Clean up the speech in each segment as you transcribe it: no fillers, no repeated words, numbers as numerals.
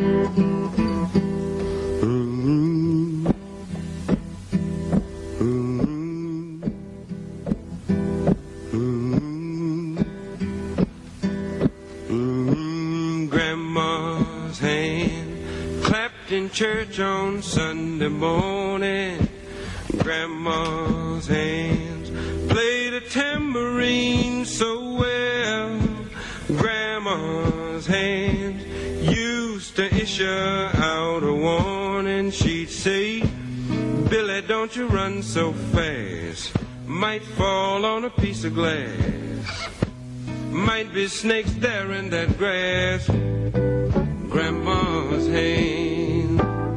Grandma's hand clapped in church on Sunday morning. Grandma's hands played a tambourine so well. Grandma's hands used to issue out a warning. She'd say, Billy, don't you run so fast. Might fall on a piece of glass. Might be snakes there in that grass. Grandma's hand.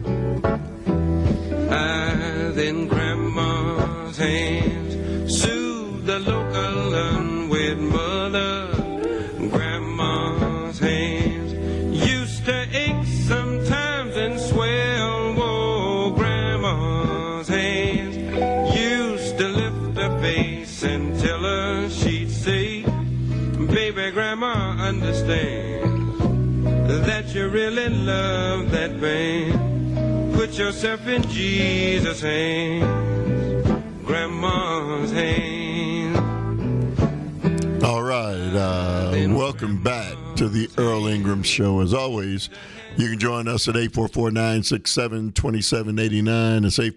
Then Grandma's hands soothed the local unwed mother. Grandma's hands used to ache sometimes and swell. Oh, Grandma's hands used to lift her face and tell her, she'd say, baby, Grandma understands that you really love that band. Put yourself in Jesus' hands, Grandma's hands. All right, welcome back to the Earl Ingram Show. As always, you can join us at 844-967-2789. It's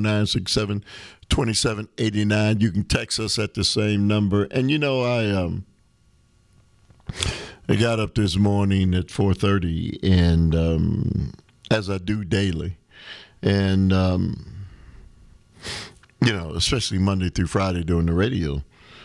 844-967-2789. You can text us at the same number. And, you know, I got up this morning at 4:30, and as I do daily, and you know, especially Monday through Friday during the radio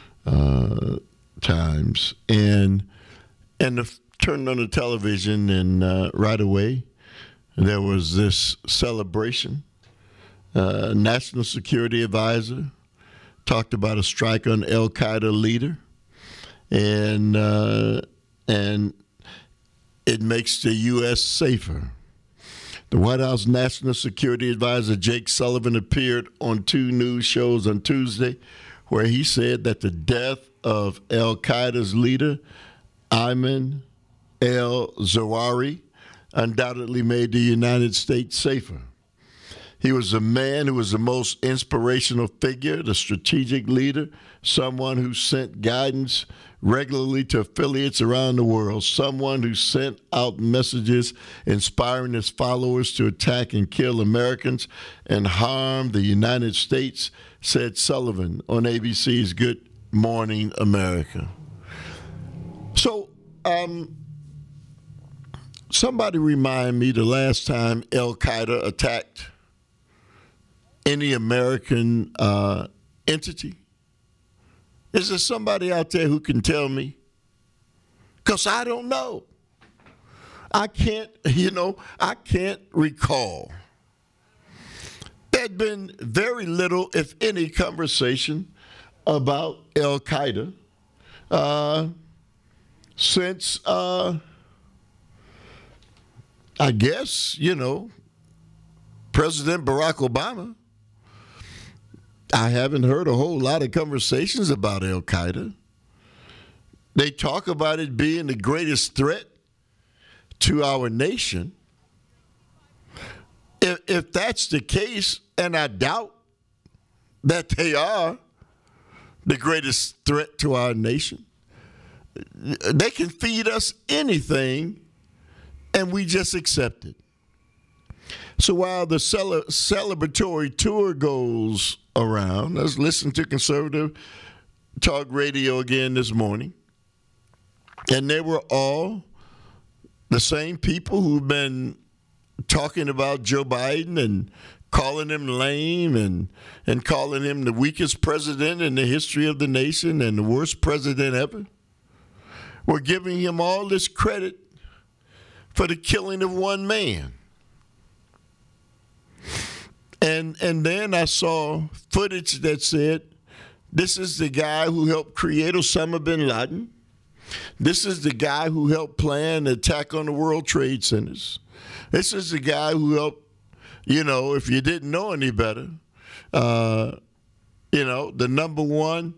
times, and turned on the television, and right away there was this celebration. National Security Advisor talked about a strike on Al Qaeda leader, and it makes the U.S. safer. The White House National Security Advisor Jake Sullivan appeared on 2 news shows on Tuesday, where he said that the death of Al Qaeda's leader, Ayman al-Zawahiri, undoubtedly made the United States safer. He was a man who was the most inspirational figure, the strategic leader, someone who sent guidance regularly to affiliates around the world, someone who sent out messages inspiring his followers to attack and kill Americans and harm the United States, said Sullivan on ABC's Good Morning America. So, somebody remind me the last time Al Qaeda attacked any American entity? Is there somebody out there who can tell me? Because I don't know. I can't recall. There'd been very little, if any, conversation about Al Qaeda since, I guess, President Barack Obama. I haven't heard a whole lot of conversations about Al Qaeda. They talk about it being the greatest threat to our nation. If that's the case, and I doubt that they are the greatest threat to our nation, they can feed us anything, and we just accept it. So while the celebratory tour goes around, let's listen to conservative talk radio again this morning, and they were all the same people who've been talking about Joe Biden and calling him lame and calling him the weakest president in the history of the nation and the worst president ever. We're giving him all this credit for the killing of one man. And then I saw footage that said, this is the guy who helped create Osama bin Laden. This is the guy who helped plan the attack on the World Trade Centers. This is the guy who helped, if you didn't know any better, the number one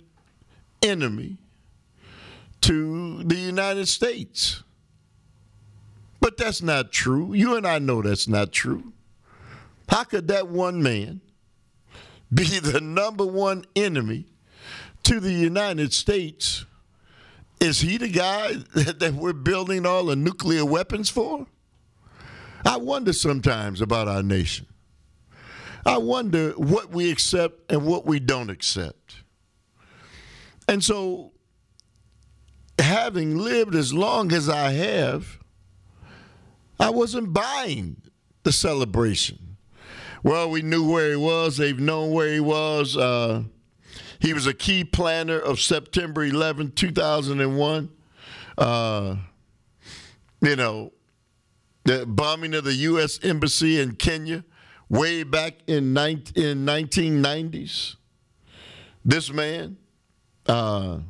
enemy to the United States. But that's not true. You and I know that's not true. How could that one man be the number one enemy to the United States? Is he the guy that we're building all the nuclear weapons for? I wonder sometimes about our nation. I wonder what we accept and what we don't accept. And so, having lived as long as I have, I wasn't buying the celebration. Well, we knew where he was. They've known where he was. He was a key planner of September 11, 2001. The bombing of the U.S. Embassy in Kenya way back in 1990s. This man, and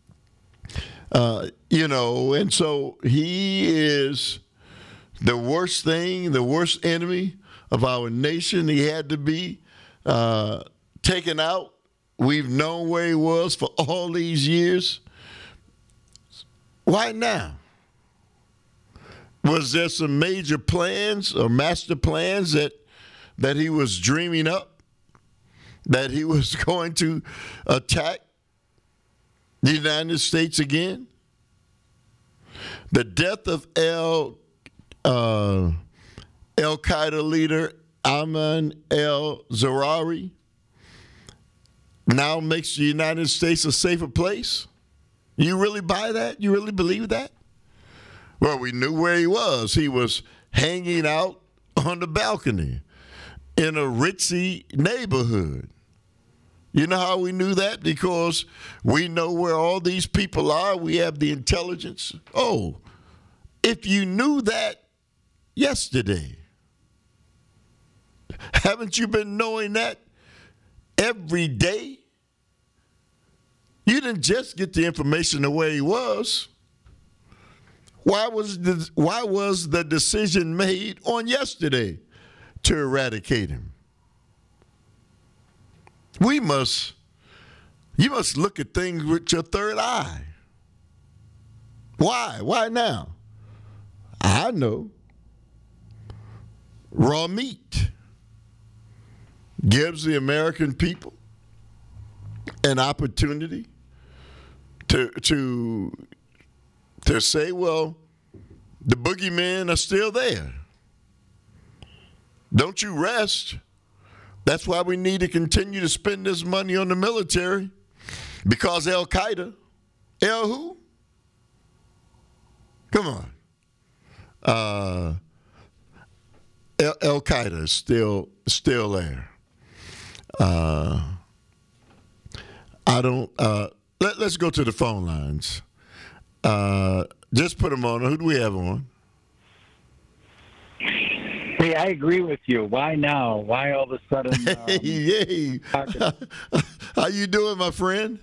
so he is the worst thing, the worst enemy of our nation. He had to be taken out. We've known where he was for all these years. Why now? Was there some major plans or master plans that he was dreaming up, that he was going to attack the United States again? The death of Al-Qaeda leader Ayman al-Zawahiri now makes the United States a safer place? You really buy that? You really believe that? Well, we knew where he was. He was hanging out on the balcony in a ritzy neighborhood. You know how we knew that? Because we know where all these people are. We have the intelligence. Oh, if you knew that yesterday, haven't you been knowing that every day? You didn't just get the information of where he was. Why was the decision made on yesterday to eradicate him? You must look at things with your third eye. Why? Why now? I know. Raw meat gives the American people an opportunity to say, well, the boogeymen are still there. Don't you rest. That's why we need to continue to spend this money on the military, because Al-Qaeda, who? Come on. Al-Qaeda is still there. Let's go to the phone lines. Just put them on. Who do we have on? Hey, I agree with you. Why now? Why all of a sudden? Hey. How you doing, my friend?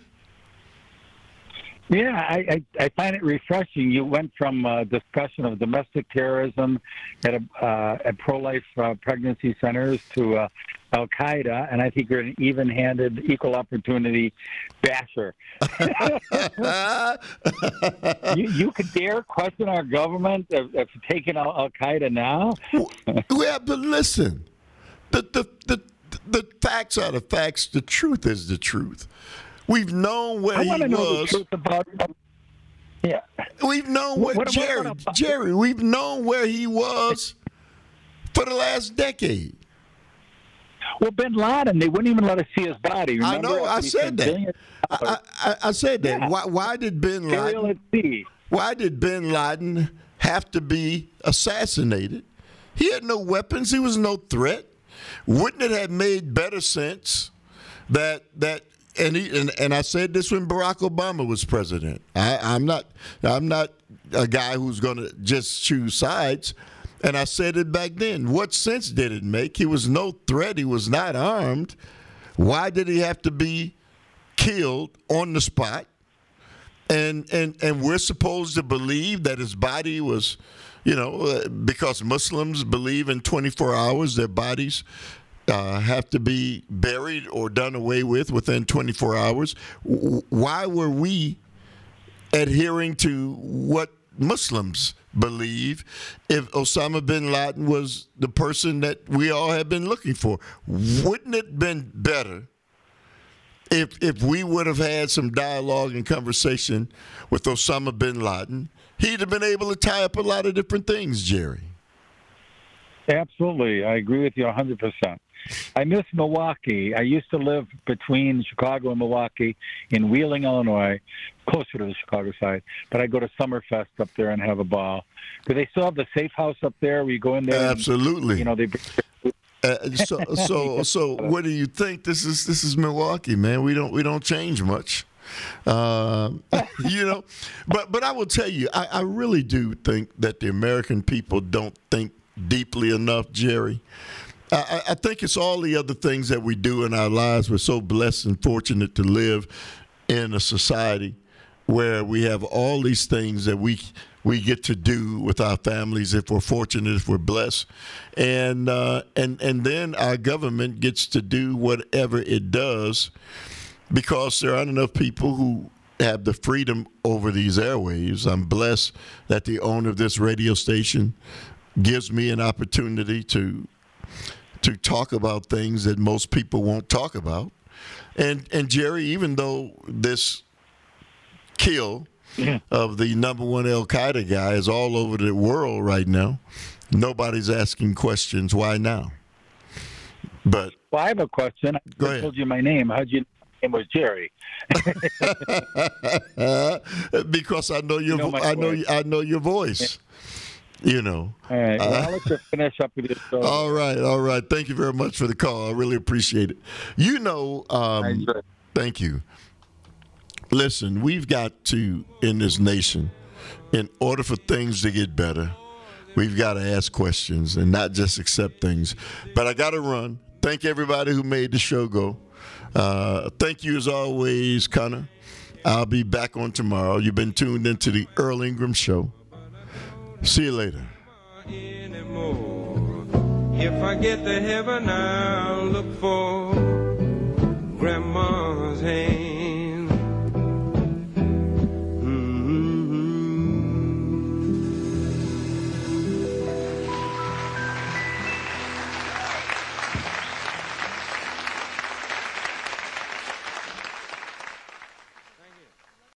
Yeah, I find it refreshing. You went from a discussion of domestic terrorism at pro-life pregnancy centers to Al-Qaeda, and I think you're an even-handed, equal opportunity basher. you could dare question our government of taking out Al-Qaeda now? Yeah, but listen, the facts are the facts. The truth is the truth. We've known where he was. Yeah. We've known where Jerry. We've known where he was for the last decade. Well, Bin Laden, they wouldn't even let us see his body. Remember? I know. I said that. I said that. Yeah. Why did Bin Laden have to be assassinated? He had no weapons. He was no threat. Wouldn't it have made better sense that And I said this when Barack Obama was president. I'm not a guy who's going to just choose sides. And I said it back then. What sense did it make? He was no threat. He was not armed. Why did he have to be killed on the spot? And we're supposed to believe that his body was, because Muslims believe in 24 hours, their bodies have to be buried or done away with within 24 hours. Why were we adhering to what Muslims believe if Osama bin Laden was the person that we all have been looking for. Wouldn't it have been better if we would have had some dialogue and conversation with Osama bin Laden? He'd have been able to tie up a lot of different things, Jerry. Absolutely. I agree with you 100%. I miss Milwaukee. I used to live between Chicago and Milwaukee in Wheeling, Illinois, closer to the Chicago side. But I go to Summerfest up there and have a ball. Do they still have the safe house up there where you go in there? Absolutely. And, they. So what do you think? This is Milwaukee, man. We don't change much. But I will tell you, I really do think that the American people don't think deeply enough, Jerry. I think it's all the other things that we do in our lives. We're so blessed and fortunate to live in a society where we have all these things that we get to do with our families if we're fortunate, if we're blessed. And then our government gets to do whatever it does because there aren't enough people who have the freedom over these airwaves. I'm blessed that the owner of this radio station gives me an opportunity to talk about things that most people won't talk about. And Jerry, even though this kill of the number one Al-Qaeda guy is all over the world right now, nobody's asking questions. Why now? But I have a question. Go ahead. I told you my name. How'd you know my name was Jerry? Because I know your I know your voice. All right. Well, I'll let you finish up with your story. All right. Thank you very much for the call. I really appreciate it. Thank you. Listen, we've got to, in this nation, in order for things to get better, we've got to ask questions and not just accept things. But I got to run. Thank everybody who made the show go. Thank you, as always, Connor. I'll be back on tomorrow. You've been tuned into the Earl Ingram Show. See you later. If I get to heaven, I'll look for